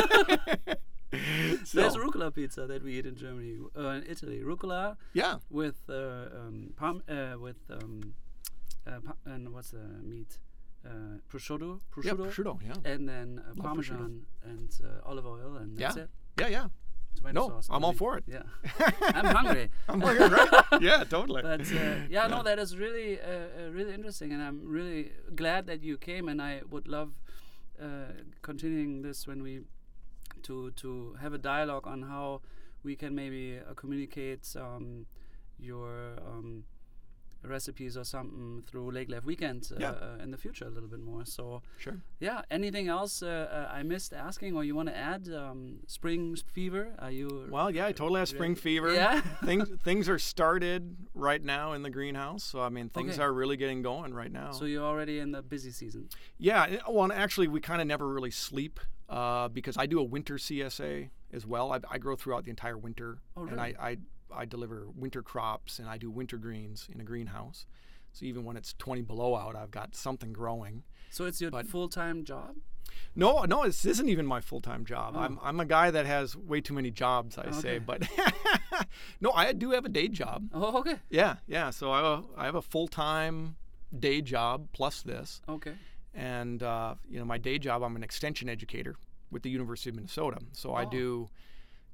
There's So, rucola pizza that we eat in Germany, uh, in Italy. Rucola yeah, with uh, um, palm, uh, with um, uh, pa- and what's the meat? Uh, prosciutto, yeah, prosciutto, prosciutto. Yeah, and then uh, Love parmesan and uh, olive oil, and that's Yeah. it. yeah, yeah. Tomato No, sauce. I'm all only. for it. Yeah, I'm hungry. I'm like, right? Yeah, totally. But uh, yeah, no, Yeah. that is really, uh, uh, really interesting, and I'm really glad that you came. And I would love uh, continuing this when we to to have a dialogue on how we can maybe uh, communicate um, your um, recipes or something through Lake Life Weekend uh, Yeah. uh, in the future a little bit more. So Sure. yeah, anything else uh, uh, I missed asking or you want to add? Um, spring fever? Are you? Well, yeah, I totally have spring ready? fever. Yeah. things things are started right now in the greenhouse, so I mean things Okay. are really getting going right now. So you're already in the busy season. Yeah, it- well, and actually, we kind of never really sleep uh, because I do a winter C S A as well. I, I grow throughout the entire winter, Oh, and I, really? I I deliver winter crops and I do winter greens in a greenhouse. So even when it's twenty below out, I've got something growing. So it's your But- full-time job? No, no, this isn't even my full-time job. Oh. I'm I'm a guy that has way too many jobs, I say. Okay. But no, I do have a day job. Oh, okay. Yeah, yeah. So I have a, I have a full-time day job plus this. Okay. And uh, you know, my day job, I'm an extension educator with the University of Minnesota. So I Oh. do,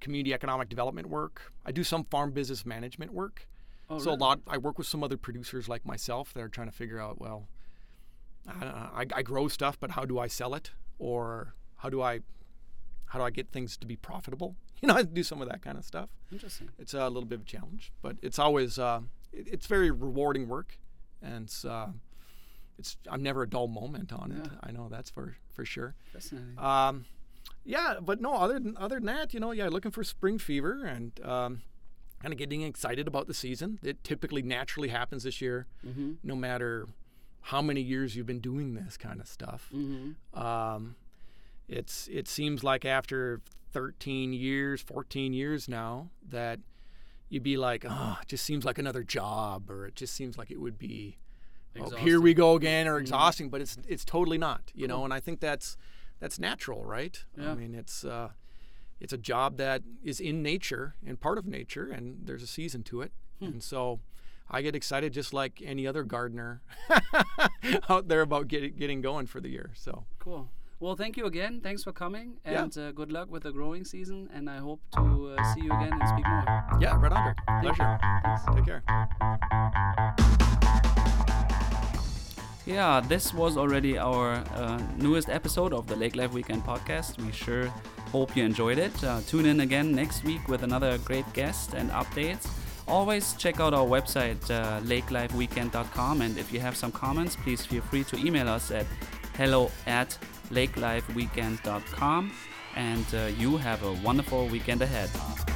community economic development work. I do some farm business management work. Oh, so really? a lot. I work with some other producers like myself that are trying to figure out, well, I, don't know, I, I grow stuff, but how do I sell it, or how do I, how do I get things to be profitable? You know, I do some of that kind of stuff. Interesting. It's a little bit of a challenge, but it's always uh, it, it's very rewarding work, and it's, uh, it's I'm never a dull moment on it. Yeah. I know that's for for sure. Fascinating. Um, yeah, but no, other than other than that, you know, yeah, looking for spring fever and um, kind of getting excited about the season. It typically naturally happens this year, Mm-hmm. no matter how many years you've been doing this kind of stuff. Mm-hmm. Um, it's it seems like after thirteen years, fourteen years now, that you'd be like, oh, it just seems like another job, or it just seems like it would be, oh, here we go again, or Mm-hmm. exhausting. But it's it's totally not, you know. And I think that's that's natural, right? Yeah. I mean, it's uh, it's a job that is in nature and part of nature, and there's a season to it, Hmm. and so I get excited just like any other gardener out there about getting getting going for the year. So Cool. Well, thank you again. Thanks for coming, Yeah. and uh, good luck with the growing season. And I hope to uh, see you again and speak more. yeah, right on, Dirk. Thank you. Pleasure. Thanks. Take care. Yeah, this was already our uh, newest episode of the Lake Life Weekend podcast. We sure hope you enjoyed it. Uh, tune in again next week with another great guest and updates. Always check out our website, uh, lake life weekend dot com, and if you have some comments, please feel free to email us at hello at lake life weekend dot com. And uh, you have a wonderful weekend ahead.